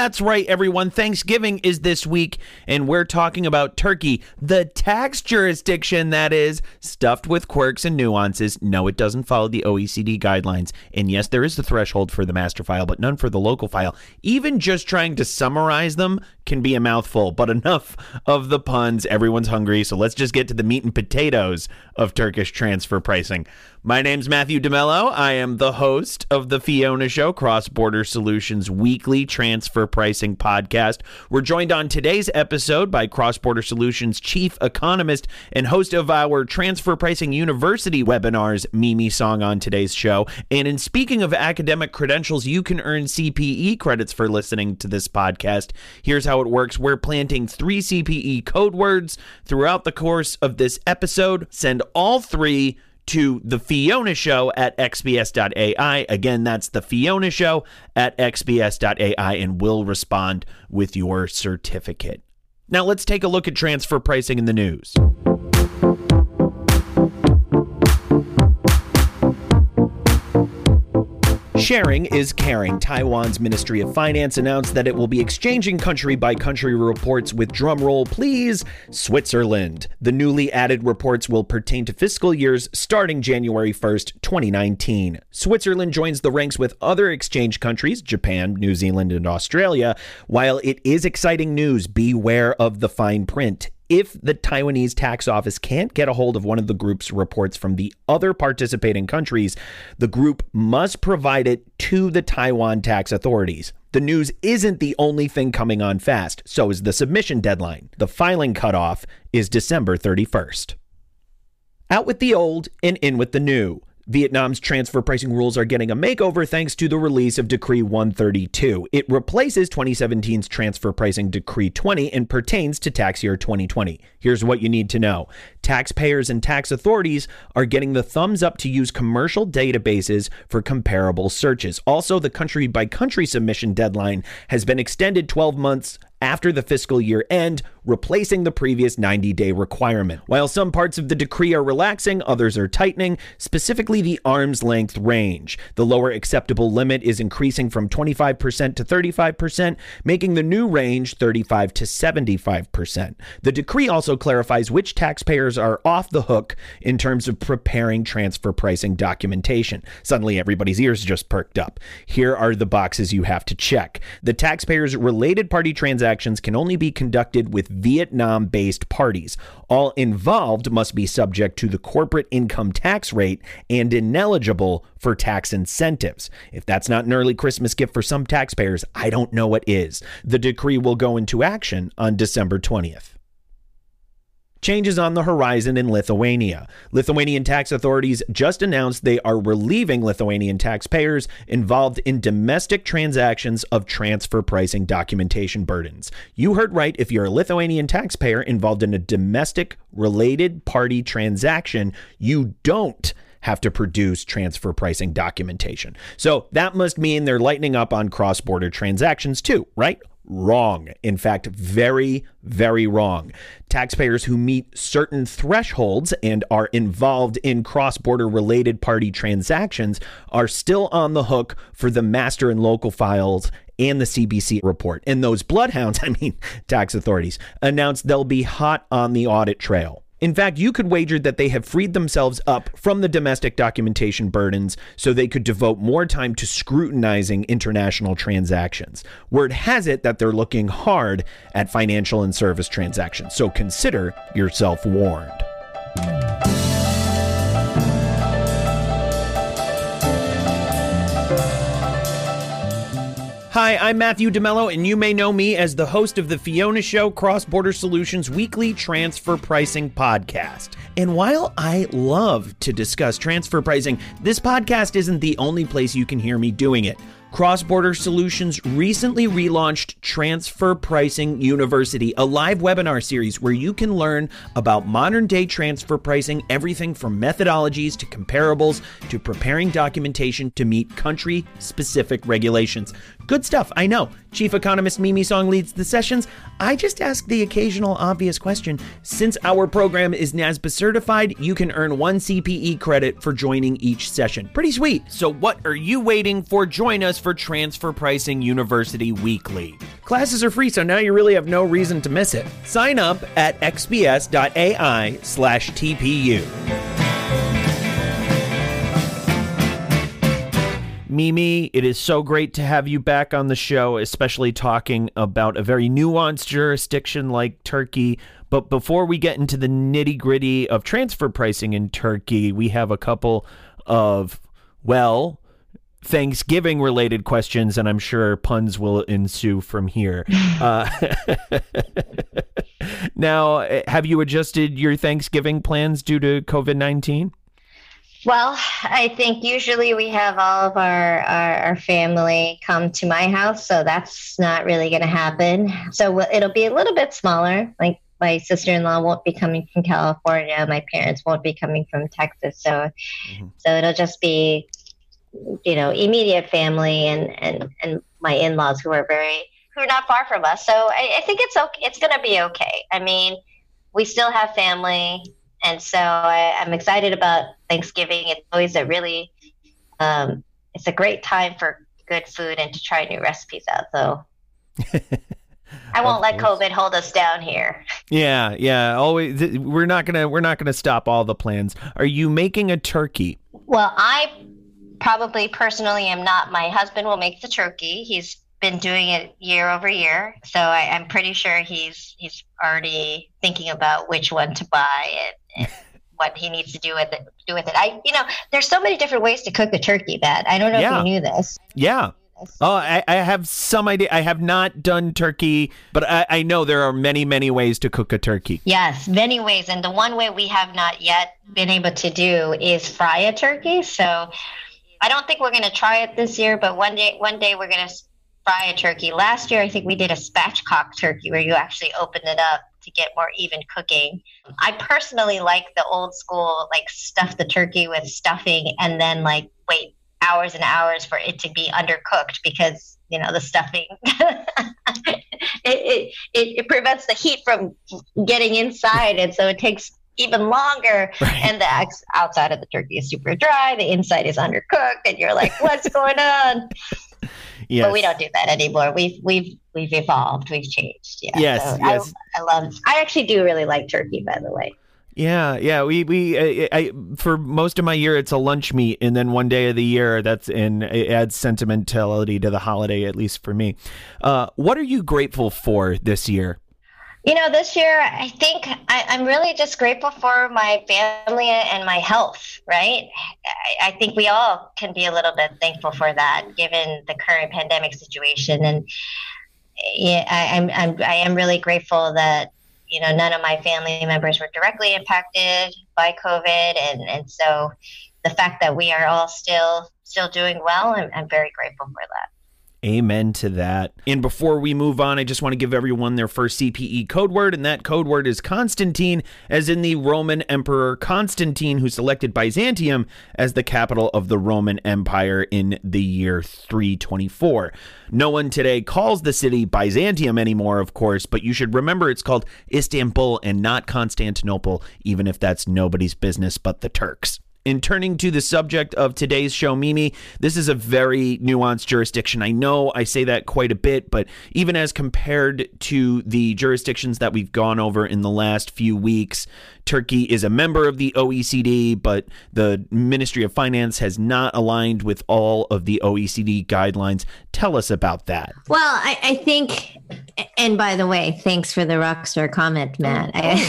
That's right, everyone. Thanksgiving is this week, and we're talking about Turkey, the tax jurisdiction that is stuffed with quirks and nuances. No, it doesn't follow the OECD guidelines. And yes, there is the threshold for the master file, but none for the local file. Even just trying to summarize them can be a mouthful, but enough of the puns. Everyone's hungry, so let's just get to the meat and potatoes of Turkish transfer pricing. My name's Matthew DeMello. I am the host of The Fiona Show, Cross-Border Solutions weekly transfer pricing podcast. We're joined on today's episode by Cross-Border Solutions chief economist and host of our Transfer Pricing University webinars, Mimi Song, on today's show. And in speaking of academic credentials, you can earn CPE credits for listening to this podcast. Here's how it works. We're planting 3 CPE code words throughout the course of this episode. Send all 3 to The Fiona Show at xbs.ai. Again, that's The Fiona Show at xbs.ai, and we'll respond with your certificate. Now let's take a look at transfer pricing in the news. Sharing is caring. Taiwan's Ministry of Finance announced that it will be exchanging country-by-country reports with, drumroll please, Switzerland. The newly added reports will pertain to fiscal years starting January 1st, 2019. Switzerland joins the ranks with other exchange countries, Japan, New Zealand, and Australia. While it is exciting news, beware of the fine print. If the Taiwanese tax office can't get a hold of one of the group's reports from the other participating countries, the group must provide it to the Taiwan tax authorities. The news isn't the only thing coming on fast, so is the submission deadline. The filing cutoff is December 31st. Out with the old and in with the new. Vietnam's transfer pricing rules are getting a makeover thanks to the release of Decree 132. It replaces 2017's Transfer Pricing Decree 20 and pertains to tax year 2020. Here's what you need to know. Taxpayers and tax authorities are getting the thumbs up to use commercial databases for comparable searches. Also, the country-by-country submission deadline has been extended 12 months after the fiscal year end, replacing the previous 90-day requirement. While some parts of the decree are relaxing, others are tightening, specifically the arm's length range. The lower acceptable limit is increasing from 25% to 35%, making the new range 35 to 75%. The decree also clarifies which taxpayers are off the hook in terms of preparing transfer pricing documentation. Suddenly, everybody's ears just perked up. Here are the boxes you have to check. The taxpayer's related party transactions can only be conducted with Vietnam-based parties. All involved must be subject to the corporate income tax rate and ineligible for tax incentives. If that's not an early Christmas gift for some taxpayers, I don't know what is. The decree will go into action on December 20th. Changes on the horizon in Lithuania. Lithuanian tax authorities just announced they are relieving Lithuanian taxpayers involved in domestic transactions of transfer pricing documentation burdens. You heard right. If you're a Lithuanian taxpayer involved in a domestic related party transaction, you don't have to produce transfer pricing documentation. So that must mean they're lightening up on cross-border transactions too, right? Wrong. In fact, very, very wrong. Taxpayers who meet certain thresholds and are involved in cross-border related party transactions are still on the hook for the master and local files and the CBC report. And those bloodhounds, tax authorities, announced they'll be hot on the audit trail. In fact, you could wager that they have freed themselves up from the domestic documentation burdens so they could devote more time to scrutinizing international transactions. Word has it that they're looking hard at financial and service transactions, so consider yourself warned. Hi, I'm Matthew DeMello, and you may know me as the host of The Fiona Show, Cross-Border Solutions weekly transfer pricing podcast. And while I love to discuss transfer pricing, this podcast isn't the only place you can hear me doing it. Cross-Border Solutions recently relaunched Transfer Pricing University, a live webinar series where you can learn about modern-day transfer pricing, everything from methodologies to comparables to preparing documentation to meet country-specific regulations. Good stuff, I know. Chief Economist Mimi Song leads the sessions. I just ask the occasional obvious question. Since our program is NASBA certified, you can earn 1 CPE credit for joining each session. Pretty sweet. So what are you waiting for? Join us for Transfer Pricing University Weekly. Classes are free, so now you really have no reason to miss it. Sign up at xbs.ai/TPU. Mimi, it is so great to have you back on the show, especially talking about a very nuanced jurisdiction like Turkey. But before we get into the nitty-gritty of transfer pricing in Turkey, we have a couple of, Thanksgiving-related questions, and I'm sure puns will ensue from here. Now, have you adjusted your Thanksgiving plans due to COVID-19? Well, I think usually we have all of our family come to my house, so that's not really going to happen. So it'll be a little bit smaller. Like my sister-in-law won't be coming from California. My parents won't be coming from Texas. So it'll just be, immediate family and my in-laws who are not far from us. So I think it's okay. It's going to be okay. I mean, we still have family. And so I'm excited about Thanksgiving. It's always it's a great time for good food and to try new recipes out. So I won't let COVID hold us down here. Yeah. Always, we're not gonna stop all the plans. Are you making a turkey? Well, I probably personally am not. My husband will make the turkey. He's been doing it year over year, so I'm pretty sure he's already thinking about which one to buy and what he needs to do with it. There's so many different ways to cook a turkey, Matt. I don't know if you knew this. Yeah. Oh, I have some idea. I have not done turkey, but I know there are many, many ways to cook a turkey. Yes, many ways. And the one way we have not yet been able to do is fry a turkey. So I don't think we're going to try it this year, but one day we're going to fry a turkey. Last year, I think we did a spatchcock turkey where you actually open it up to get more even cooking. I personally like the old school, like stuff the turkey with stuffing and then wait hours and hours for it to be undercooked because, the stuffing, it prevents the heat from getting inside. And so it takes even longer. Right. And the outside of the turkey is super dry. The inside is undercooked. And you're like, what's going on? Yes. But we don't do that anymore. We've evolved. We've changed. Yeah. Yes. So yes. I actually do really like turkey, by the way. Yeah. We for most of my year, it's a lunch meat. And then one day of the year, it adds sentimentality to the holiday, at least for me. What are you grateful for this year? This year, I think I'm really just grateful for my family and my health, right? I think we all can be a little bit thankful for that, given the current pandemic situation. And I am really grateful that, none of my family members were directly impacted by COVID. And so the fact that we are all still doing well, I'm very grateful for that. Amen to that. And before we move on, I just want to give everyone their first CPE code word, and that code word is Constantine, as in the Roman Emperor Constantine, who selected Byzantium as the capital of the Roman Empire in the year 324. No one today calls the city Byzantium anymore, of course, but you should remember it's called Istanbul and not Constantinople, even if that's nobody's business but the Turks. In turning to the subject of today's show, Mimi, this is a very nuanced jurisdiction. I know I say that quite a bit, but even as compared to the jurisdictions that we've gone over in the last few weeks, Turkey is a member of the OECD, but the Ministry of Finance has not aligned with all of the OECD guidelines. Tell us about that. Well, I think, and by the way, thanks for the rockstar comment, Matt.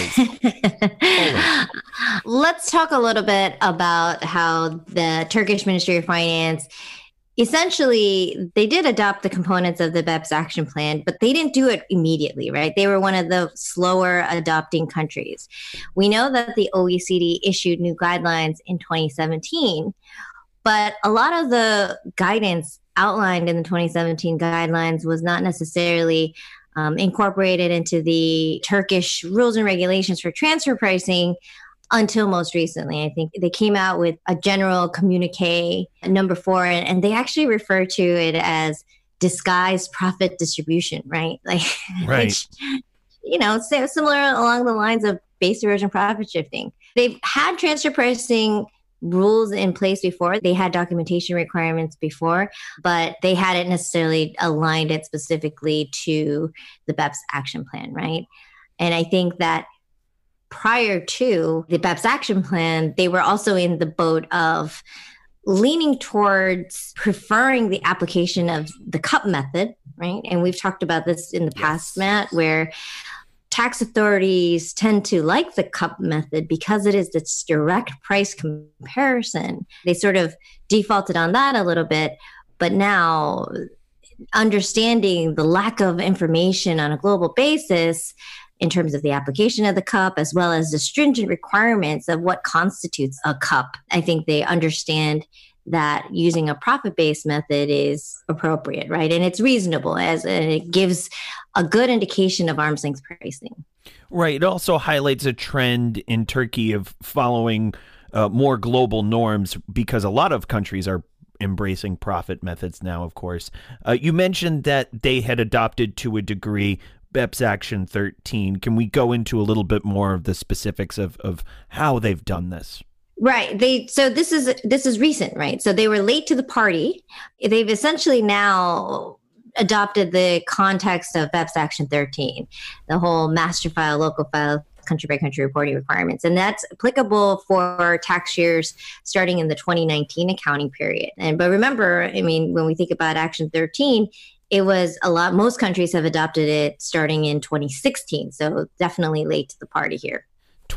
Let's talk a little bit about how the Turkish Ministry of Finance, essentially, they did adopt the components of the BEPS action plan, but they didn't do it immediately, right? They were one of the slower adopting countries. We know that the OECD issued new guidelines in 2017, but a lot of the guidance outlined in the 2017 guidelines was not necessarily incorporated into the Turkish rules and regulations for transfer pricing until most recently. I think they came out with a general communique number 4, and they actually refer to it as disguised profit distribution, right? Like, right. which, similar along the lines of base erosion profit shifting. They've had transfer pricing rules in place before. They had documentation requirements before, but they hadn't necessarily aligned it specifically to the BEPS action plan, right? And I think that prior to the BEPS action plan, they were also in the boat of leaning towards preferring the application of the cup method, right? And we've talked about this in the past, Matt, where tax authorities tend to like the cup method because it is this direct price comparison. They sort of defaulted on that a little bit, but now understanding the lack of information on a global basis in terms of the application of the cup, as well as the stringent requirements of what constitutes a cup, I think they understand that using a profit-based method is appropriate, right? And it's reasonable, and it gives a good indication of arm's length pricing. Right. It also highlights a trend in Turkey of following more global norms, because a lot of countries are embracing profit methods now, of course. You mentioned that they had adopted, to a degree, BEPS Action 13. Can we go into a little bit more of the specifics of how they've done this? Right. So this is recent, right? So they were late to the party. They've essentially now adopted the context of BEPS Action 13, the whole master file, local file, country by country reporting requirements. And that's applicable for tax years starting in the 2019 accounting period. But remember, I mean, when we think about Action 13, it was most countries have adopted it starting in 2016. So definitely late to the party here.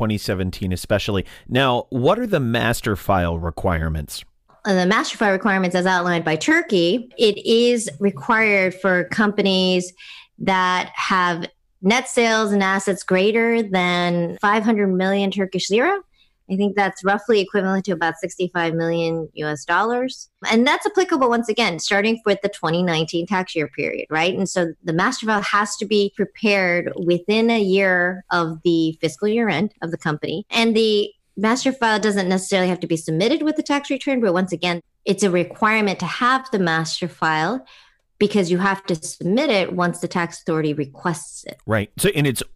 2017 especially. Now, what are the master file requirements? The master file requirements, as outlined by Turkey, it is required for companies that have net sales and assets greater than 500 million Turkish lira. I think that's roughly equivalent to about 65 million US dollars. And that's applicable, once again, starting with the 2019 tax year period, right? And so the master file has to be prepared within a year of the fiscal year end of the company. And the master file doesn't necessarily have to be submitted with the tax return, but once again, it's a requirement to have the master file, because you have to submit it once the tax authority requests it. Right. So, and is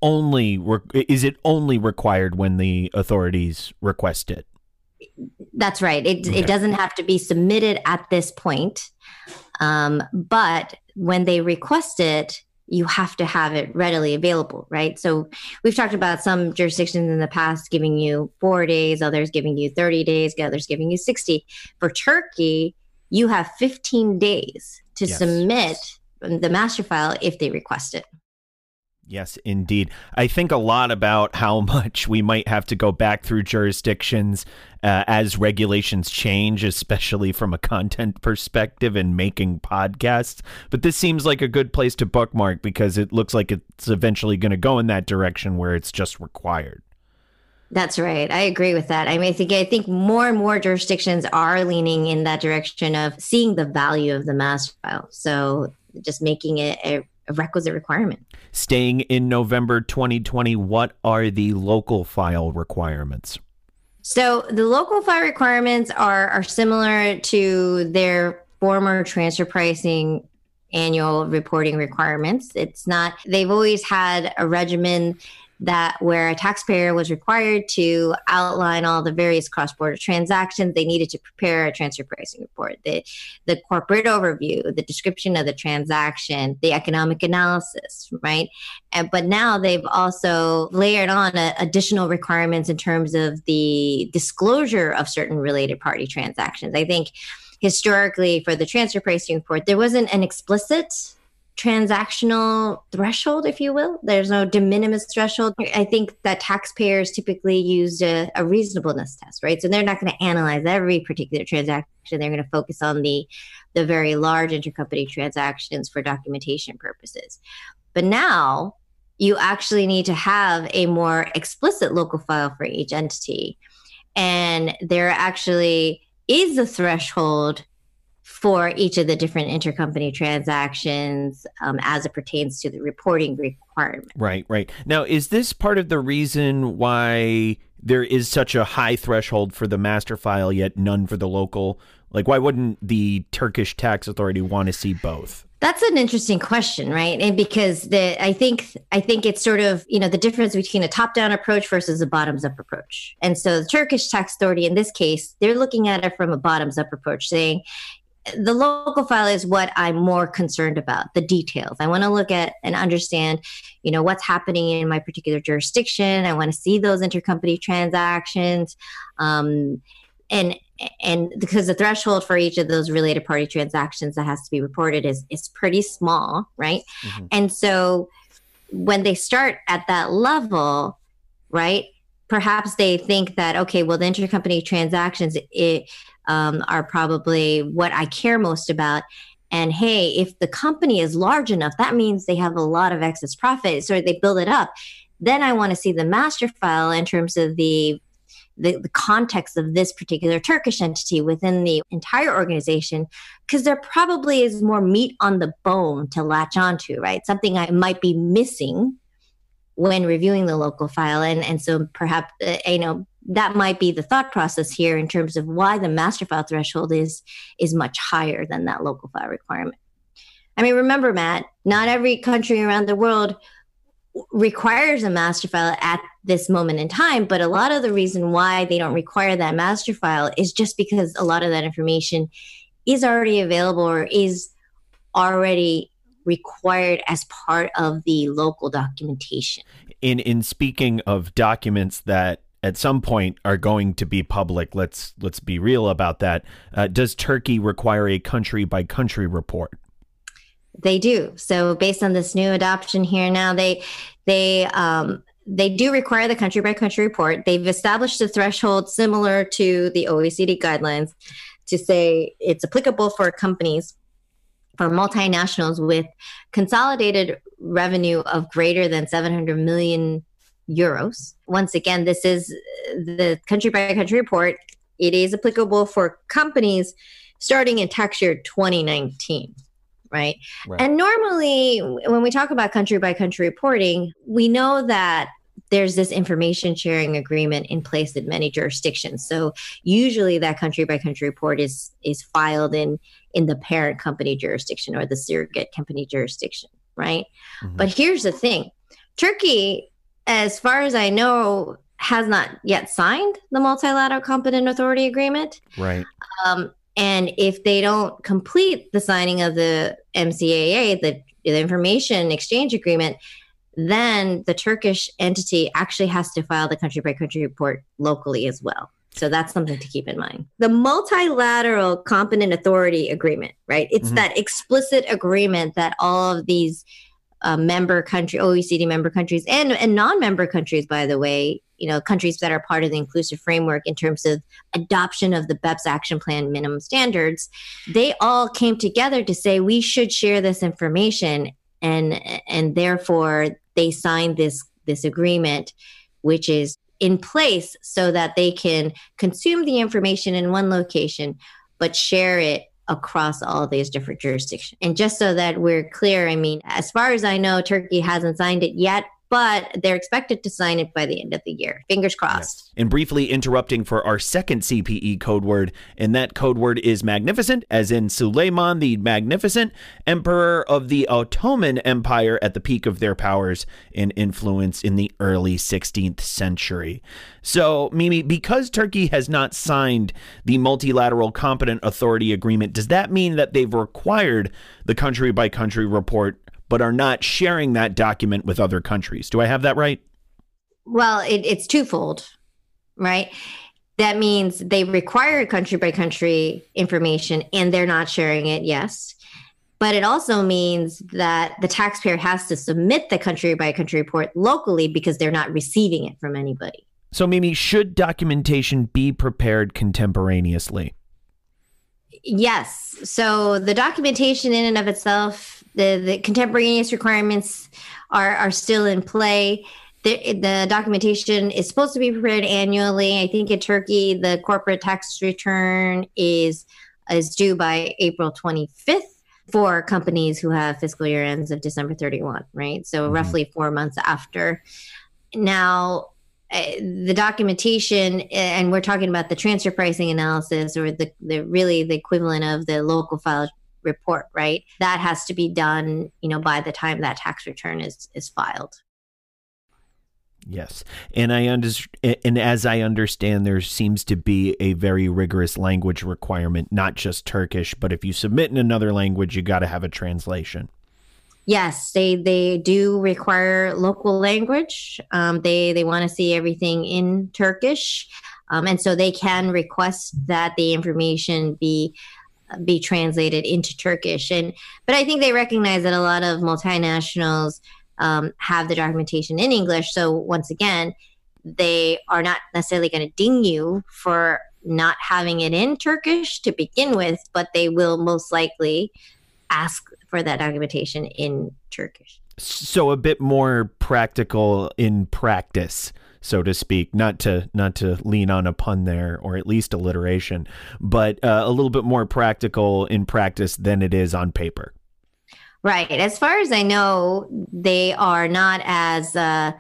it only required when the authorities request it? That's right. It doesn't have to be submitted at this point. But when they request it, you have to have it readily available, right? So we've talked about some jurisdictions in the past giving you 4 days, others giving you 30 days, others giving you 60. For Turkey, you have 15 days to submit the master file if they request it. Yes, indeed. I think a lot about how much we might have to go back through jurisdictions as regulations change, especially from a content perspective and making podcasts. But this seems like a good place to bookmark, because it looks like it's eventually going to go in that direction where it's just required. That's right. I agree with that. I mean, I think more and more jurisdictions are leaning in that direction of seeing the value of the master file. So just making it a requisite requirement. Staying in November 2020, what are the local file requirements? So the local file requirements are similar to their former transfer pricing annual reporting requirements. They've always had a regimen where a taxpayer was required to outline all the various cross-border transactions. They needed to prepare a transfer pricing report, the corporate overview, the description of the transaction, the economic analysis, right? But now they've also layered on additional requirements in terms of the disclosure of certain related party transactions. I think historically for the transfer pricing report, there wasn't an explicit transactional threshold, if you will. There's no de minimis threshold. I think that taxpayers typically use a reasonableness test, right? So they're not going to analyze every particular transaction. They're going to focus on the very large intercompany transactions for documentation purposes. But now you actually need to have a more explicit local file for each entity. And there actually is a threshold for each of the different intercompany transactions as it pertains to the reporting requirement. Right. Now, is this part of the reason why there is such a high threshold for the master file, yet none for the local? Like, why wouldn't the Turkish tax authority want to see both? That's an interesting question, right? And because I think it's sort of, the difference between a top-down approach versus a bottoms-up approach. And so the Turkish tax authority in this case, they're looking at it from a bottoms-up approach, saying the local file is what I'm more concerned about, the details. I want to look at and understand, what's happening in my particular jurisdiction. I want to see those intercompany transactions. And because the threshold for each of those related party transactions that has to be reported is pretty small, right? Mm-hmm. And so when they start at that level, right, perhaps they think that, okay, well, the intercompany transactions are probably what I care most about. And hey, if the company is large enough, that means they have a lot of excess profit. So they build it up. Then I want to see the master file in terms of the context of this particular Turkish entity within the entire organization, because there probably is more meat on the bone to latch onto, right? Something I might be missing when reviewing the local file. And so perhaps, that might be the thought process here in terms of why the master file threshold is much higher than that local file requirement. I mean, remember, Matt, not every country around the world requires a master file at this moment in time, but a lot of the reason why they don't require that master file is just because a lot of that information is already available or is already required as part of the local documentation. In speaking of documents that at some point are going to be public, let's be real about that. Does Turkey require a country by country report? They do. So based on this new adoption here now, they do require the country by country report. They've established a threshold similar to the OECD guidelines to say it's applicable for companies, for multinationals with consolidated revenue of greater than 700 million euros. Once again, this is the country by country report. It is applicable for companies starting in tax year 2019. Right. And normally when we talk about country by country reporting, we know that there's this information sharing agreement in place in many jurisdictions. So usually that country by country report is filed in the parent company jurisdiction or the surrogate company jurisdiction. Right. Mm-hmm. But here's the thing. Turkey, as far as I know, has not yet signed the multilateral competent authority agreement. Right. And if they don't complete the signing of the MCAA, the information exchange agreement, then the Turkish entity actually has to file the country by country report locally as well. So that's something to keep in mind. The multilateral competent authority agreement, right? It's mm-hmm. that explicit agreement that all of these OECD member countries and non-member countries, by the way, countries that are part of the inclusive framework in terms of adoption of the BEPS action plan minimum standards, they all came together to say we should share this information, and therefore they signed this agreement, which is in place so that they can consume the information in one location, but share it across all these different jurisdictions. And just so that we're clear, I mean, as far as I know, Turkey hasn't signed it yet, but they're expected to sign it by the end of the year. Fingers crossed. Yes. And briefly interrupting for our second CPE code word, and that code word is magnificent, as in Suleiman the Magnificent, emperor of the Ottoman Empire at the peak of their powers and influence in the early 16th century. So, Mimi, because Turkey has not signed the multilateral competent authority agreement, does that mean that they've required the country by country report but are not sharing that document with other countries? Do I have that right? Well, it's twofold, right? That means they require country by country information and they're not sharing it, yes. But it also means that the taxpayer has to submit the country by country report locally because they're not receiving it from anybody. So, Mimi, should documentation be prepared contemporaneously? Yes. So the documentation in and of itself, the contemporaneous requirements are still in play. The documentation is supposed to be prepared annually. I think in Turkey, the corporate tax return is due by April 25th for companies who have fiscal year ends of December 31, right? So roughly 4 months after. Now, the documentation, and we're talking about the transfer pricing analysis or the equivalent of the local file report, right? That has to be done, by the time that tax return is filed. Yes. And as I understand, there seems to be a very rigorous language requirement, not just Turkish, but if you submit in another language, you got to have a translation. Yes, they do require local language. They want to see everything in Turkish. And so they can request that the information be translated into Turkish. But I think they recognize that a lot of multinationals have the documentation in English. So once again, they are not necessarily going to ding you for not having it in Turkish to begin with, but they will most likely ask for that documentation in Turkish. So a bit more practical in practice, so to speak, not to lean on a pun there, or at least alliteration, but a little bit more practical in practice than it is on paper. Right. As far as I know, they are not as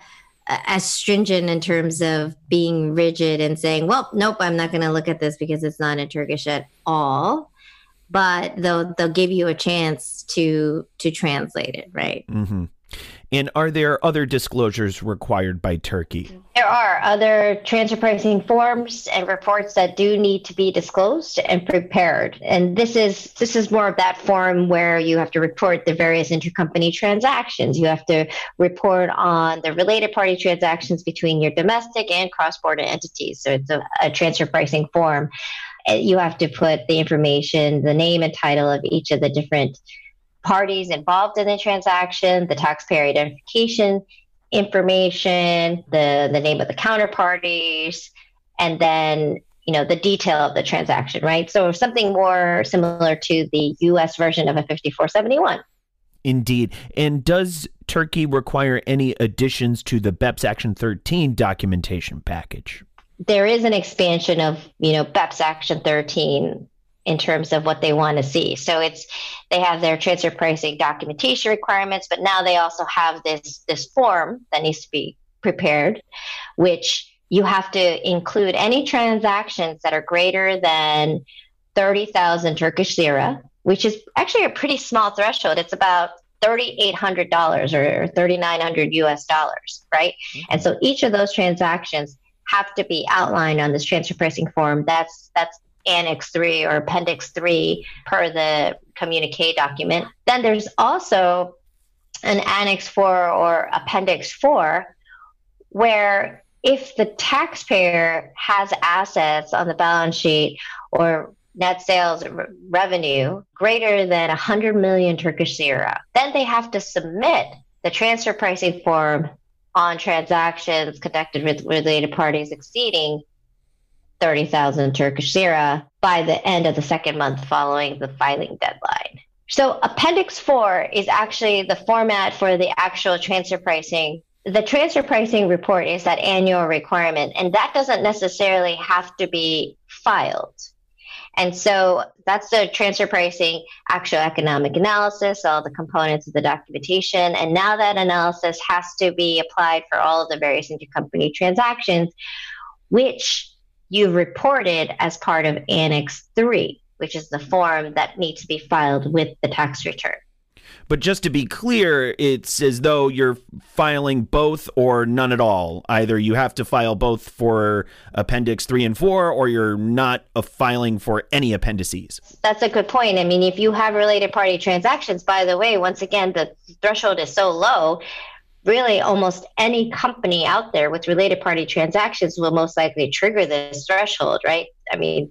stringent in terms of being rigid and saying, well, nope, I'm not going to look at this because it's not in Turkish at all. But they'll give you a chance to translate it, right? Mm-hmm. And are there other disclosures required by Turkey? There are other transfer pricing forms and reports that do need to be disclosed and prepared. And this is more of that form where you have to report the various intercompany transactions. You have to report on the related party transactions between your domestic and cross-border entities. So it's a transfer pricing form. You have to put the information, the name and title of each of the different parties involved in the transaction, the taxpayer identification information, the name of the counterparties, and then the detail of the transaction, right? So something more similar to the U.S. version of a 5471. Indeed. And does Turkey require any additions to the BEPS Action 13 documentation package? There is an expansion of, BEPS Action 13 in terms of what they want to see. So they have their transfer pricing documentation requirements, but now they also have this form that needs to be prepared, which you have to include any transactions that are greater than 30,000 Turkish lira, which is actually a pretty small threshold. It's about $3,800 or $3,900 US dollars, right? Mm-hmm. And so each of those transactions have to be outlined on this transfer pricing form. That's Annex 3 or Appendix 3 per the communique document. Then there's also an Annex 4 or Appendix 4 where if the taxpayer has assets on the balance sheet or net sales revenue greater than 100 million Turkish lira, then they have to submit the transfer pricing form on transactions conducted with related parties exceeding 30,000 Turkish lira by the end of the second month following the filing deadline. So Appendix 4 is actually the format for the actual transfer pricing. The transfer pricing report is that annual requirement, and that doesn't necessarily have to be filed. And so that's the transfer pricing actual economic analysis, all the components of the documentation. And now that analysis has to be applied for all of the various intercompany transactions, which you've reported as part of Annex 3, which is the form that needs to be filed with the tax return. But just to be clear, it's as though you're filing both or none at all. Either you have to file both for Appendix 3 and 4, or you're not filing for any appendices. That's a good point. I mean, if you have related party transactions, by the way, once again, the threshold is so low, really almost any company out there with related party transactions will most likely trigger this threshold, right? I mean,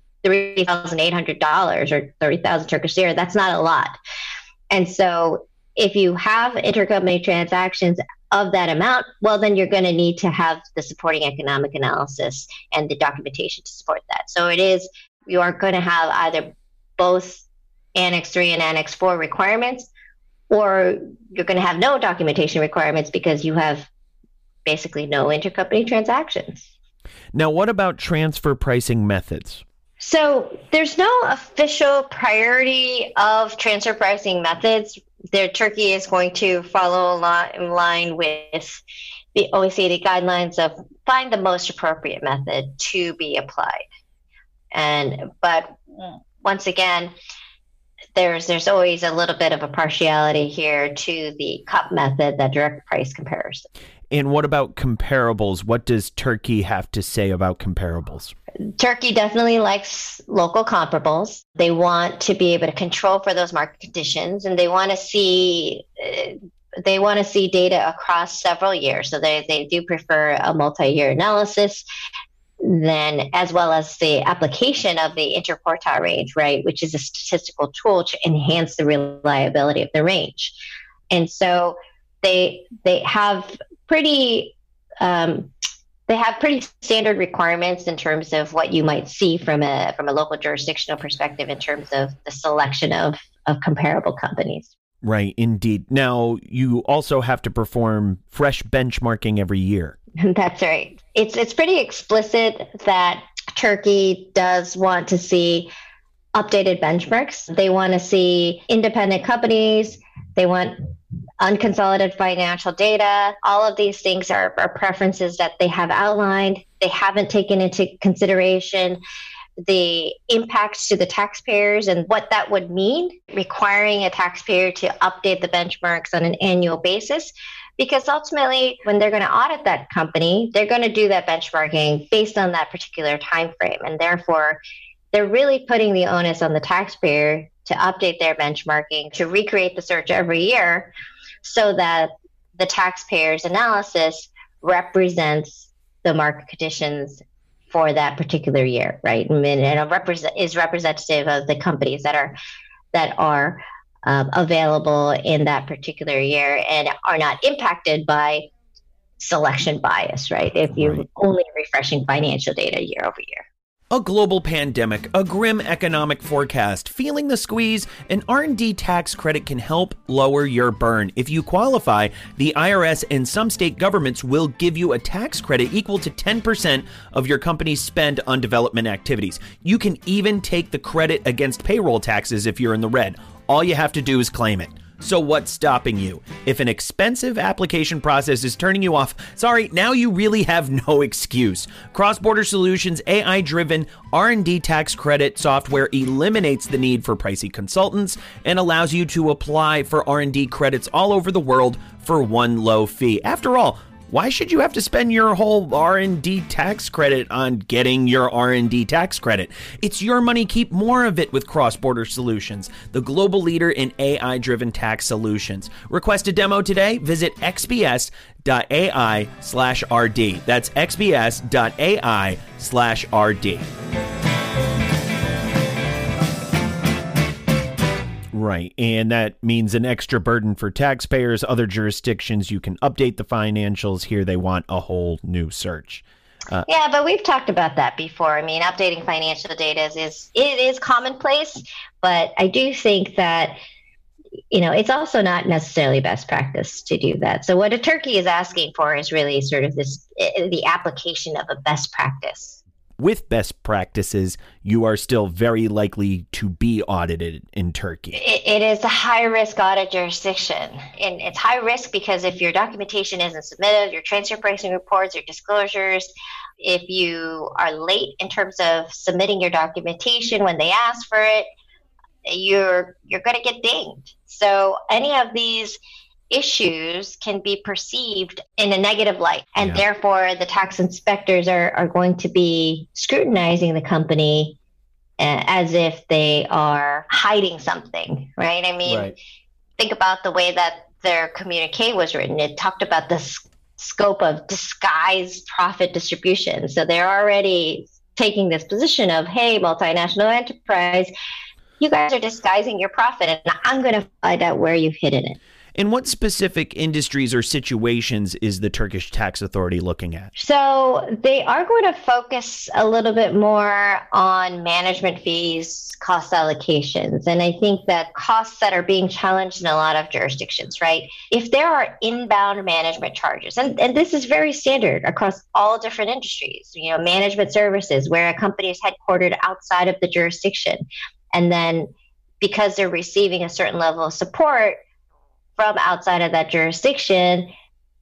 $3,800 or 30,000 Turkish lira, that's not a lot. And so if you have intercompany transactions of that amount, well, then you're going to need to have the supporting economic analysis and the documentation to support that. So you are going to have either both Annex 3 and Annex 4 requirements, or you're going to have no documentation requirements because you have basically no intercompany transactions. Now, what about transfer pricing methods? So there's no official priority of transfer pricing methods. Turkey is going to follow in line with the OECD guidelines of find the most appropriate method to be applied. But once again, there's always a little bit of a partiality here to the cup method, that direct price comparison. And what about comparables? What does Turkey have to say about comparables? Turkey definitely likes local comparables. They want to be able to control for those market conditions, and they want to see data across several years. So they do prefer a multi-year analysis, then as well as the application of the interquartile range, right, which is a statistical tool to enhance the reliability of the range. And so they have pretty standard requirements in terms of what you might see from a local jurisdictional perspective in terms of the selection of comparable companies. Right, indeed. Now, you also have to perform fresh benchmarking every year. That's right. It's pretty explicit that Turkey does want to see updated benchmarks. They want to see independent companies. They want unconsolidated financial data. All of these things are preferences that they have outlined. They haven't taken into consideration the impacts to the taxpayers and what that would mean, requiring a taxpayer to update the benchmarks on an annual basis. Because ultimately, when they're going to audit that company, they're going to do that benchmarking based on that particular time frame. And therefore, they're really putting the onus on the taxpayer to update their benchmarking, to recreate the search every year so that the taxpayer's analysis represents the market conditions for that particular year, right? And is representative of the companies that are available in that particular year and are not impacted by selection bias, right? If you're only refreshing financial data year over year. A global pandemic, a grim economic forecast, feeling the squeeze, an R&D tax credit can help lower your burn. If you qualify, the IRS and some state governments will give you a tax credit equal to 10% of your company's spend on development activities. You can even take the credit against payroll taxes if you're in the red. All you have to do is claim it. So what's stopping you? If an expensive application process is turning you off, sorry, now you really have no excuse. Cross-Border Solutions' AI-driven R&D tax credit software eliminates the need for pricey consultants and allows you to apply for R&D credits all over the world for one low fee. After all, why should you have to spend your whole R&D tax credit on getting your R&D tax credit? It's your money. Keep more of it with Cross-Border Solutions, the global leader in AI-driven tax solutions. Request a demo today. Visit xbs.ai/RD. That's xbs.ai/RD. Right. And that means an extra burden for taxpayers. Other jurisdictions, you can update the financials. Here, they want a whole new search. Yeah, but we've talked about that before. I mean, updating financial data is commonplace, but I do think that, it's also not necessarily best practice to do that. So what a Turkey is asking for is really sort of the application of a best practice. With best practices, you are still very likely to be audited in Turkey. It is a high-risk audit jurisdiction. And it's high risk because if your documentation isn't submitted, your transfer pricing reports, your disclosures, if you are late in terms of submitting your documentation when they ask for it, you're going to get dinged. So any of these issues can be perceived in a negative light. And therefore, the tax inspectors are going to be scrutinizing the company as if they are hiding something, right? I mean, think about the way that their communique was written. It talked about the scope of disguised profit distribution. So they're already taking this position of, hey, multinational enterprise, you guys are disguising your profit, and I'm going to find out where you've hidden it. And what specific industries or situations is the Turkish tax authority looking at? So they are going to focus a little bit more on management fees, cost allocations. And I think that costs that are being challenged in a lot of jurisdictions, right? If there are inbound management charges, and this is very standard across all different industries, management services where a company is headquartered outside of the jurisdiction. And then because they're receiving a certain level of support from outside of that jurisdiction,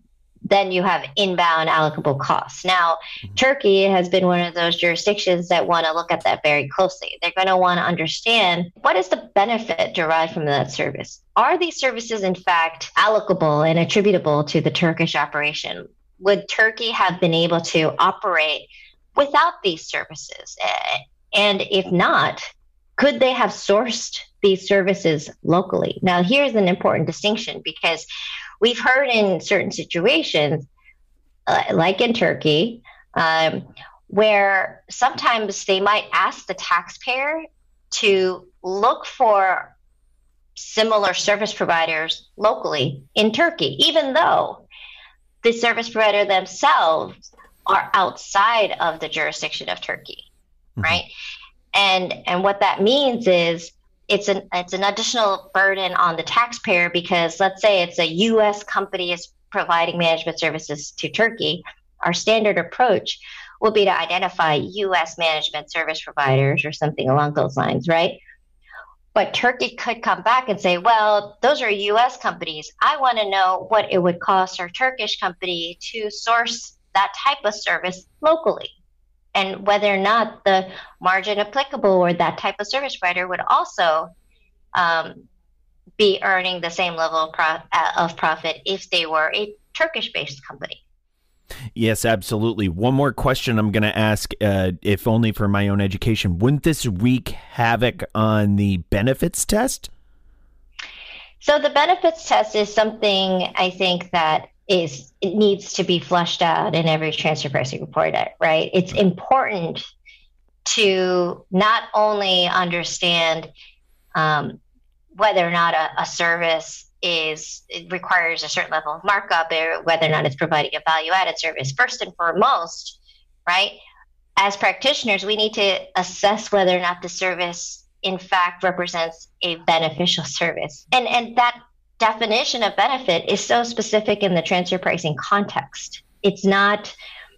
then you have inbound allocable costs. Now, Turkey has been one of those jurisdictions that want to look at that very closely. They're going to want to understand, what is the benefit derived from that service? Are these services, in fact, allocable and attributable to the Turkish operation? Would Turkey have been able to operate without these services? And if not, could they have sourced these services locally? Now, here's an important distinction, because we've heard in certain situations, like in Turkey, where sometimes they might ask the taxpayer to look for similar service providers locally in Turkey, even though the service provider themselves are outside of the jurisdiction of Turkey, right? And what that means is it's an additional burden on the taxpayer, because let's say it's a U.S. company is providing management services to Turkey. Our standard approach will be to identify U.S. management service providers or something along those lines, right? But Turkey could come back and say, well, those are U.S. companies. I want to know what it would cost our Turkish company to source that type of service locally, and whether or not the margin applicable or that type of service provider would also be earning the same level of profit if they were a Turkish-based company. Yes, absolutely. One more question I'm going to ask, if only for my own education. Wouldn't this wreak havoc on the benefits test? So the benefits test is something I think that it needs to be fleshed out in every transfer pricing report, right? It's important to not only understand whether or not a service it requires a certain level of markup, or whether or not it's providing a value-added service. First and foremost, right, as practitioners, we need to assess whether or not the service, in fact, represents a beneficial service. And that definition of benefit is so specific in the transfer pricing context. It's not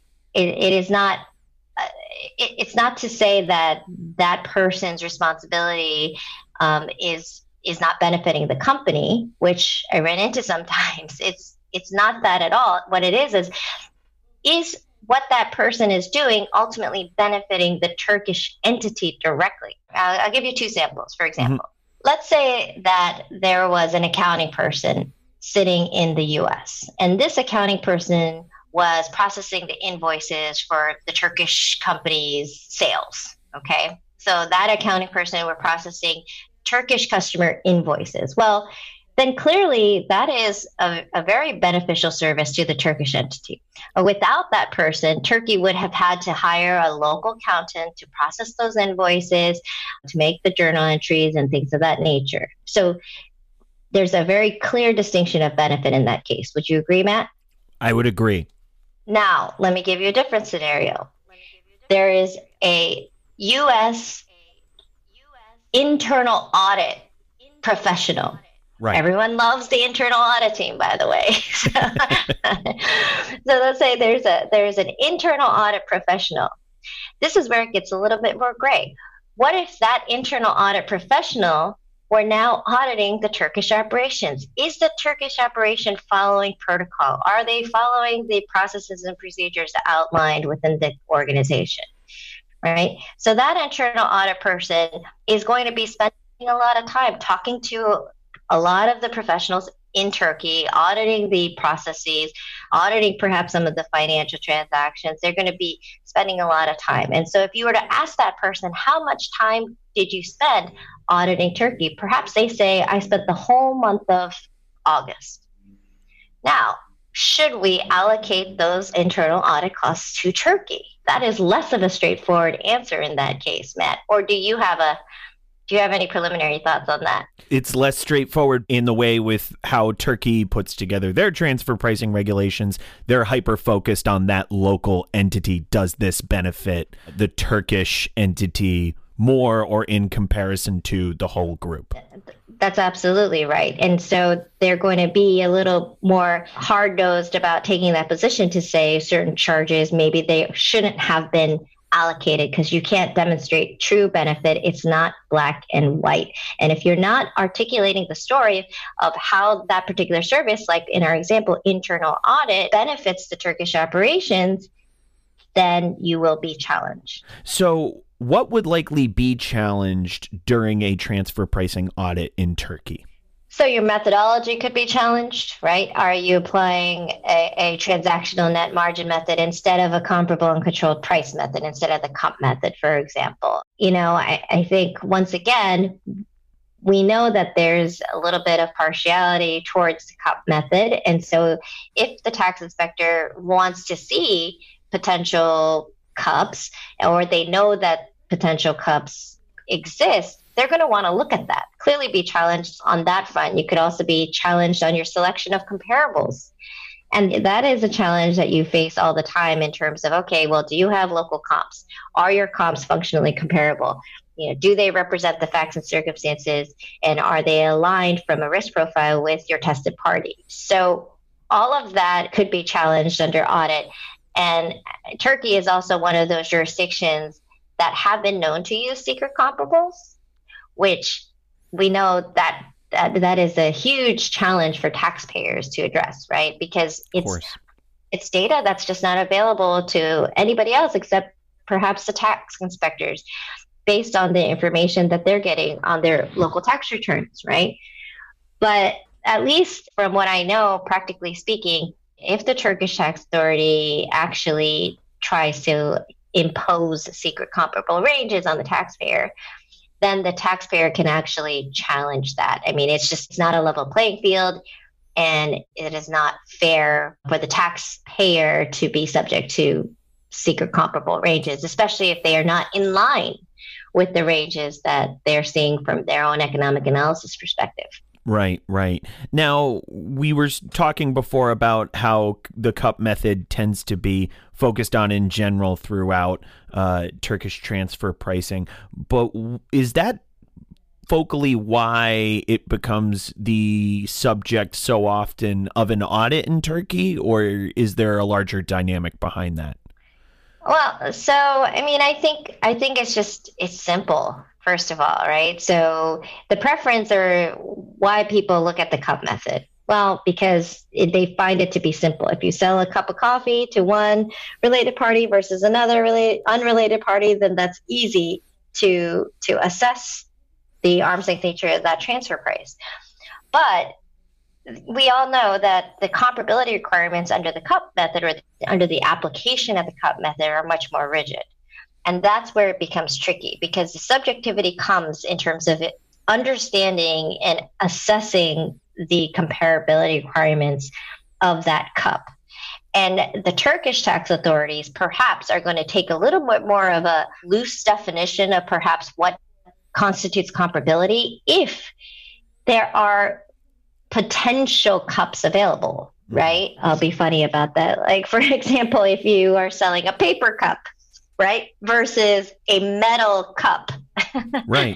to say that that person's responsibility is not benefiting the company, which I ran into sometimes. It's not that at all. What it is what that person is doing ultimately benefiting the Turkish entity directly. I'll give you two samples, for example. Let's say that there was an accounting person sitting in the US, and this accounting person was processing the invoices for the Turkish company's sales. Okay. So that accounting person were processing Turkish customer invoices. Well, then clearly that is a very beneficial service to the Turkish entity. Without that person, Turkey would have had to hire a local accountant to process those invoices, to make the journal entries and things of that nature. So there's a very clear distinction of benefit in that case. Would you agree, Matt? I would agree. Now, let me give you a different scenario. There is a U.S. internal audit professional. Right. Everyone loves the internal audit team, by the way. So let's say there's an internal audit professional. This is where it gets a little bit more gray. What if that internal audit professional were now auditing the Turkish operations? Is the Turkish operation following protocol? Are they following the processes and procedures outlined within the organization? Right? So that internal audit person is going to be spending a lot of time talking to a lot of the professionals in Turkey, auditing the processes, auditing perhaps some of the financial transactions. They're going to be spending a lot of time. And so if you were to ask that person, how much time did you spend auditing Turkey? Perhaps they say, I spent the whole month of August. Now, should we allocate those internal audit costs to Turkey? That is less of a straightforward answer in that case, Matt. Or do you have any preliminary thoughts on that? It's less straightforward in the way with how Turkey puts together their transfer pricing regulations. They're hyper-focused on that local entity. Does this benefit the Turkish entity more or in comparison to the whole group? That's absolutely right. And so they're going to be a little more hard-nosed about taking that position to say certain charges, maybe they shouldn't have been allocated because you can't demonstrate true benefit. It's not black and white. And if you're not articulating the story of how that particular service, like in our example, internal audit, benefits the Turkish operations, then you will be challenged. So what would likely be challenged during a transfer pricing audit in Turkey? So your methodology could be challenged, right? Are you applying a transactional net margin method instead of a comparable and controlled price method, instead of the CUP method, for example? I think once again, we know that there's a little bit of partiality towards the CUP method. And so if the tax inspector wants to see potential CUPs, or they know that potential CUPs exist, they're going to want to look at that. Clearly be challenged on that front. You could also be challenged on your selection of comparables. And that is a challenge that you face all the time in terms of, okay, well, do you have local comps? Are your comps functionally comparable? Do they represent the facts and circumstances? And are they aligned from a risk profile with your tested party? So all of that could be challenged under audit. And Turkey is also one of those jurisdictions that have been known to use secret comparables, which we know that is a huge challenge for taxpayers to address, right? Because it's data that's just not available to anybody else except perhaps the tax inspectors, based on the information that they're getting on their local tax returns, right? But at least from what I know, practically speaking, if the Turkish tax authority actually tries to impose secret comparable ranges on the taxpayer, then the taxpayer can actually challenge that. I mean, it's not a level playing field, and it is not fair for the taxpayer to be subject to secret comparable ranges, especially if they are not in line with the ranges that they're seeing from their own economic analysis perspective. Right. Now, we were talking before about how the CUP method tends to be focused on in general throughout Turkish transfer pricing. But is that focally why it becomes the subject so often of an audit in Turkey, or is there a larger dynamic behind that? Well, so, I mean, I think it's simple. First of all, right? So the preference, or why people look at the CUP method. Well, because they find it to be simple. If you sell a cup of coffee to one related party versus another unrelated party, then that's easy to assess the arm's length nature of that transfer price. But we all know that the comparability requirements under the CUP method, or under the application of the CUP method, are much more rigid. And that's where it becomes tricky, because the subjectivity comes in terms of understanding and assessing the comparability requirements of that CUP. And the Turkish tax authorities perhaps are going to take a little bit more of a loose definition of perhaps what constitutes comparability if there are potential CUPs available, right? I'll be funny about that. Like, for example, if you are selling a paper cup, right, versus a metal cup. Right.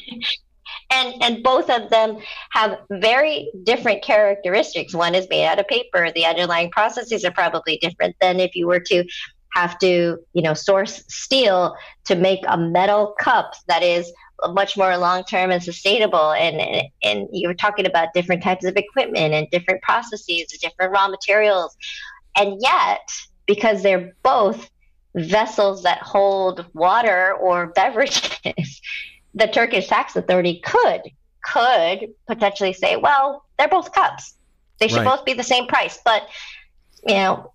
And both of them have very different characteristics. One is made out of paper. The underlying processes are probably different than if you were to have to, source steel to make a metal cup that is much more long-term and sustainable. And you're talking about different types of equipment and different processes, different raw materials. And yet, because they're both vessels that hold water or beverages, the Turkish tax authority could potentially say, well, they're both cups. They should both be the same price. But, I'll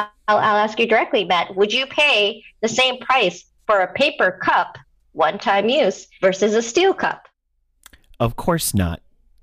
ask you directly, Matt, would you pay the same price for a paper cup, one-time use, versus a steel cup? Of course not.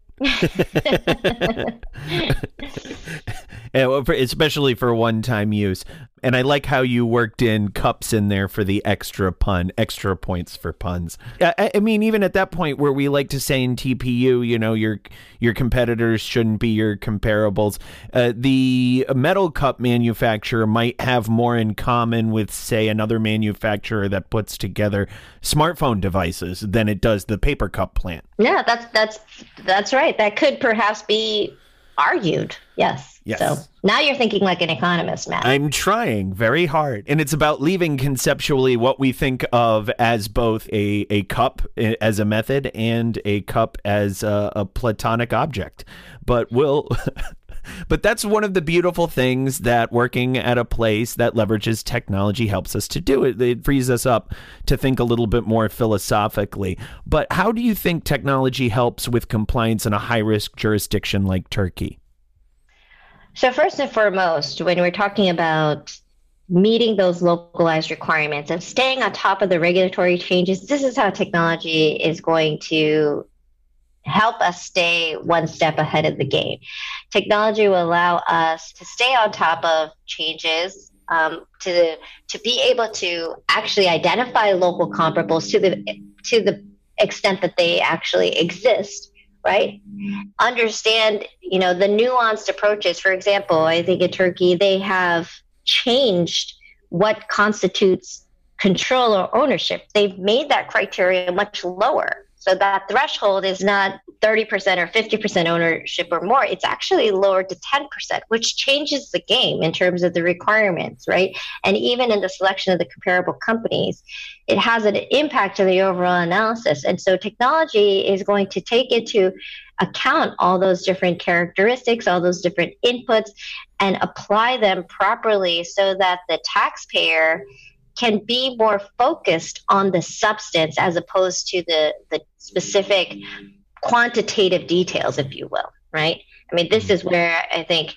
Especially for one-time use. And I like how you worked in cups in there for the extra points for puns. I mean, even at that point where we like to say in TPU, your competitors shouldn't be your comparables. The metal cup manufacturer might have more in common with, say, another manufacturer that puts together smartphone devices than it does the paper cup plant. Yeah, that's right. That could perhaps be argued. Yes. So now you're thinking like an economist, Matt. I'm trying very hard. And it's about leaving conceptually what we think of as both a cup as a method and a cup as a platonic object. But but that's one of the beautiful things that working at a place that leverages technology helps us to do. It frees us up to think a little bit more philosophically. But how do you think technology helps with compliance in a high-risk jurisdiction like Turkey? So first and foremost, when we're talking about meeting those localized requirements and staying on top of the regulatory changes, this is how technology is going to help us stay one step ahead of the game. Technology will allow us to stay on top of changes, to be able to actually identify local comparables to the extent that they actually exist, right? Understand, the nuanced approaches. For example, I think in Turkey, they have changed what constitutes control or ownership. They've made that criteria much lower. So that threshold is not 30% or 50% ownership or more. It's actually lowered to 10%, which changes the game in terms of the requirements, right? And even in the selection of the comparable companies, it has an impact on the overall analysis. And so technology is going to take into account all those different characteristics, all those different inputs, and apply them properly so that the taxpayer can be more focused on the substance as opposed to the specific quantitative details, if you will, right? I mean, this is where I think,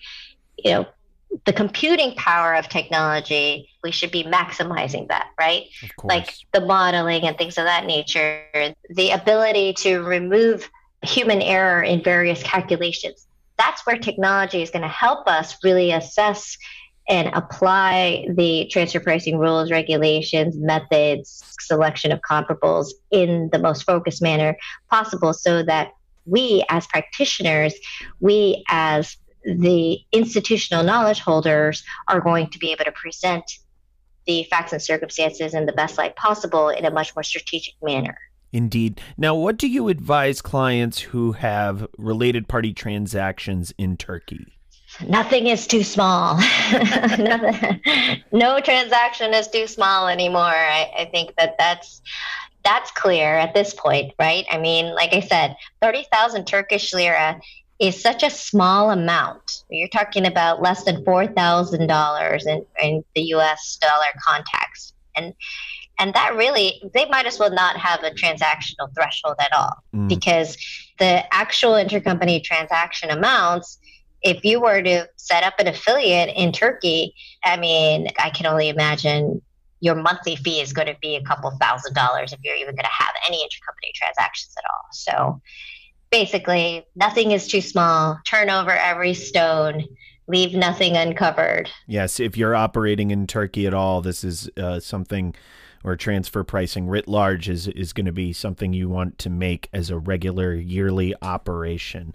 the computing power of technology, we should be maximizing that, right? Like the modeling and things of that nature, the ability to remove human error in various calculations. That's where technology is going to help us really assess and apply the transfer pricing rules, regulations, methods, selection of comparables in the most focused manner possible so that we as practitioners, we as the institutional knowledge holders are going to be able to present the facts and circumstances in the best light possible in a much more strategic manner. Indeed. Now, what do you advise clients who have related party transactions in Turkey? Nothing is too small. No transaction is too small anymore. I think that's clear at this point, right? I mean, like I said, 30,000 Turkish lira is such a small amount. You're talking about less than $4,000 in the US dollar context. And that really, they might as well not have a transactional threshold at all because the actual intercompany transaction amounts, if you were to set up an affiliate in Turkey, I mean, I can only imagine your monthly fee is going to be a couple $1,000s if you're even going to have any intercompany transactions at all. So basically, nothing is too small. Turn over every stone. Leave nothing uncovered. Yes, if you're operating in Turkey at all, this is something, or transfer pricing writ large is going to be something you want to make as a regular yearly operation.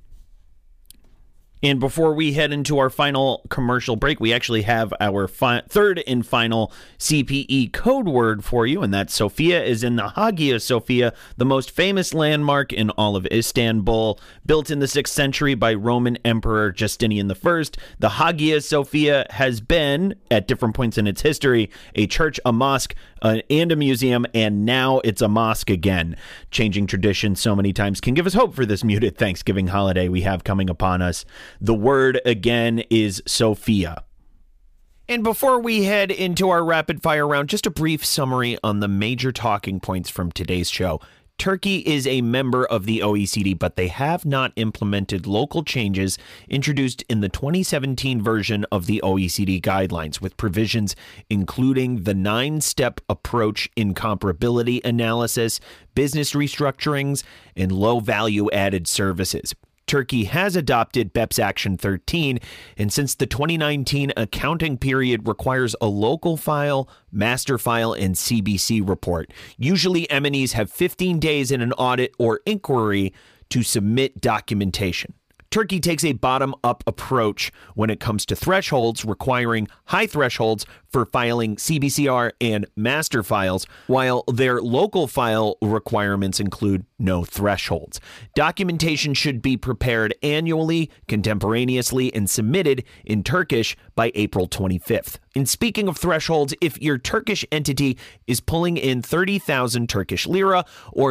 And before we head into our final commercial break, we actually have our third and final CPE code word for you, and that's Sophia, is in the Hagia Sophia, the most famous landmark in all of Istanbul. Built in the 6th century by Roman Emperor Justinian I, the Hagia Sophia has been, at different points in its history, a church, a mosque, and a museum, and now it's a mosque again. Changing tradition so many times can give us hope for this muted Thanksgiving holiday we have coming upon us. The word again is Sophia. And before we head into our rapid fire round, just a brief summary on the major talking points from today's show. Turkey is a member of the OECD, but they have not implemented local changes introduced in the 2017 version of the OECD guidelines, with provisions including the 9-step approach in comparability analysis, business restructurings, and low value added services. Turkey has adopted BEPS Action 13, and since the 2019 accounting period requires a local file, master file, and CBC report, usually M&Es have 15 days in an audit or inquiry to submit documentation. Turkey takes a bottom-up approach when it comes to thresholds, requiring high thresholds for filing CBCR and master files, while their local file requirements include no thresholds. Documentation should be prepared annually, contemporaneously, and submitted in Turkish by April 25th. And speaking of thresholds, if your Turkish entity is pulling in 30,000 Turkish lira or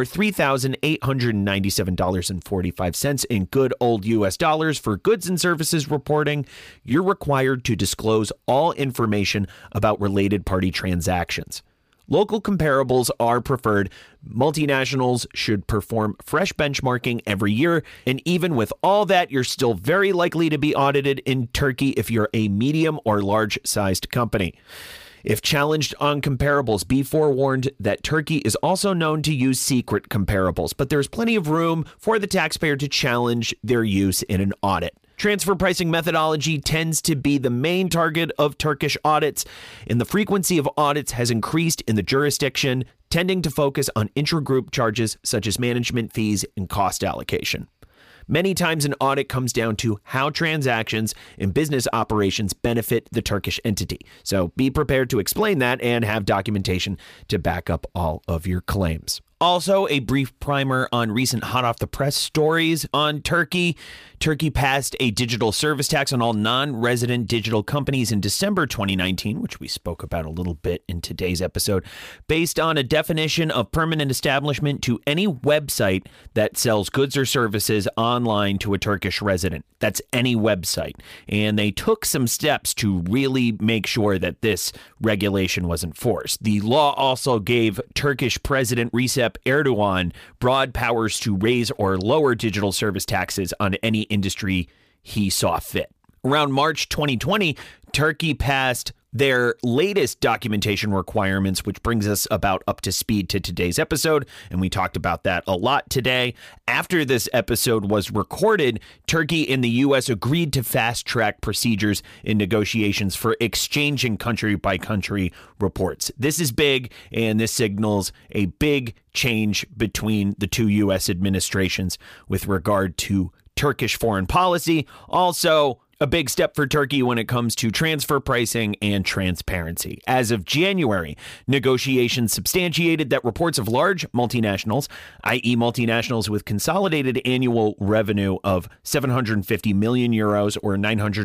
$3,897.45 in good old US dollars for goods and services reporting, you're required to disclose all information about related party transactions. Local comparables are preferred. Multinationals should perform fresh benchmarking every year. And even with all that, you're still very likely to be audited in Turkey if you're a medium or large-sized company. If challenged on comparables, be forewarned that Turkey is also known to use secret comparables, but there's plenty of room for the taxpayer to challenge their use in an audit. Transfer pricing methodology tends to be the main target of Turkish audits, and the frequency of audits has increased in the jurisdiction, tending to focus on intragroup charges such as management fees and cost allocation. Many times an audit comes down to how transactions and business operations benefit the Turkish entity. So be prepared to explain that and have documentation to back up all of your claims. Also, a brief primer on recent hot-off-the-press stories on Turkey. Turkey passed a digital service tax on all non-resident digital companies in December 2019, which we spoke about a little bit in today's episode, based on a definition of permanent establishment to any website that sells goods or services online to a Turkish resident. That's any website. And they took some steps to really make sure that this regulation was enforced. The law also gave Turkish President Recep Erdogan broad powers to raise or lower digital service taxes on any industry he saw fit. Around March 2020, Turkey passed their latest documentation requirements, which brings us about up to speed to today's episode. And we talked about that a lot today. After this episode was recorded, Turkey and the U.S. agreed to fast-track procedures in negotiations for exchanging country-by-country reports. This is big, and this signals a big change between the two U.S. administrations with regard to Turkish foreign policy. Also, a big step for Turkey when it comes to transfer pricing and transparency. As of January, negotiations substantiated that reports of large multinationals, i.e. multinationals with consolidated annual revenue of 750 million euros or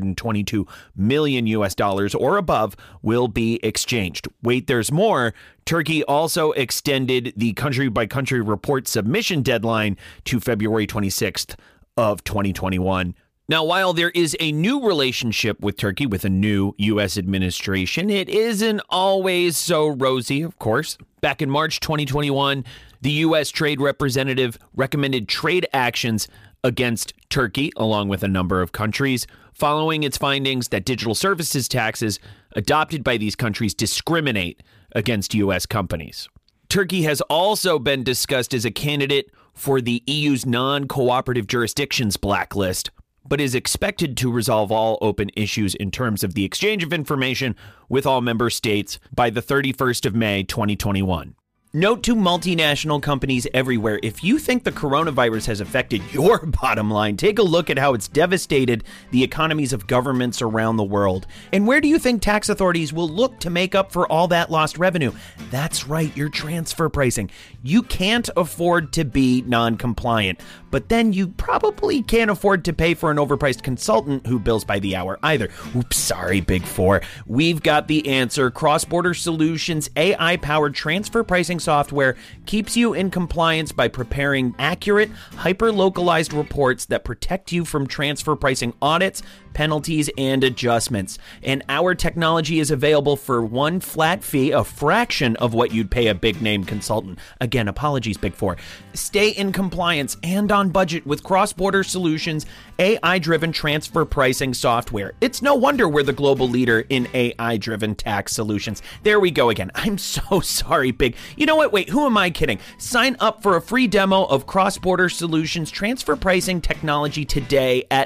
922 million US dollars or above, will be exchanged. Wait, there's more. Turkey also extended the country-by-country report submission deadline to February 26th of 2021. Now, while there is a new relationship with Turkey with a new U.S. administration, it isn't always so rosy, of course. Back in March 2021, the U.S. Trade Representative recommended trade actions against Turkey, along with a number of countries, following its findings that digital services taxes adopted by these countries discriminate against U.S. companies. Turkey has also been discussed as a candidate for the EU's non-cooperative jurisdictions blacklist, but is expected to resolve all open issues in terms of the exchange of information with all member states by the 31st of May, 2021. Note to multinational companies everywhere, if you think the coronavirus has affected your bottom line, take a look at how it's devastated the economies of governments around the world. And where do you think tax authorities will look to make up for all that lost revenue? That's right, your transfer pricing. You can't afford to be non-compliant, but then you probably can't afford to pay for an overpriced consultant who bills by the hour either. Oops, sorry, Big Four. We've got the answer. Cross-Border Solutions AI-powered transfer pricing software keeps you in compliance by preparing accurate, hyper-localized reports that protect you from transfer pricing audits, penalties, and adjustments. And our technology is available for one flat fee, a fraction of what you'd pay a big-name consultant. Again, apologies, Big Four. Stay in compliance and on budget with Cross-Border Solutions AI-driven transfer pricing software. It's no wonder we're the global leader in AI-driven tax solutions. There we go again. I'm so sorry, Big. You know what? Wait, who am I kidding? Sign up for a free demo of Cross-Border Solutions transfer pricing technology today at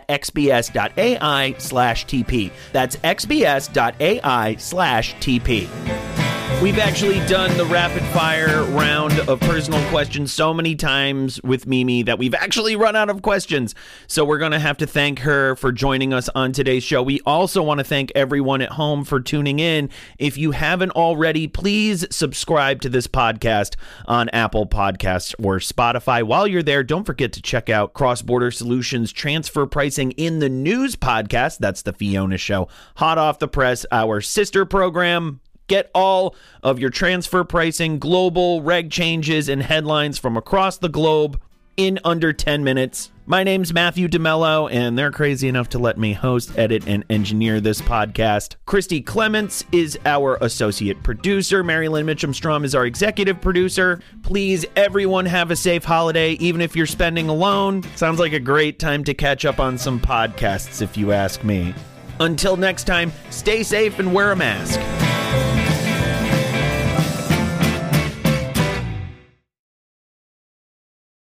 xbs.ai/TP. That's xbs.ai/TP. We've actually done the rapid fire round of personal questions so many times with Mimi that we've actually run out of questions. So we're going to have to thank her for joining us on today's show. We also want to thank everyone at home for tuning in. If you haven't already, please subscribe to this podcast on Apple Podcasts or Spotify. While you're there, don't forget to check out Cross Border Solutions Transfer Pricing in the News podcast. That's the Fiona Show. Hot off the press, our sister program. Get all of your transfer pricing, global reg changes, and headlines from across the globe in under 10 minutes. My name's Matthew DeMello, and they're crazy enough to let me host, edit, and engineer this podcast. Christy Clements is our associate producer. Marilyn Mitchum-Strom is our executive producer. Please, everyone, have a safe holiday, even if you're spending alone. Sounds like a great time to catch up on some podcasts, if you ask me. Until next time, stay safe and wear a mask.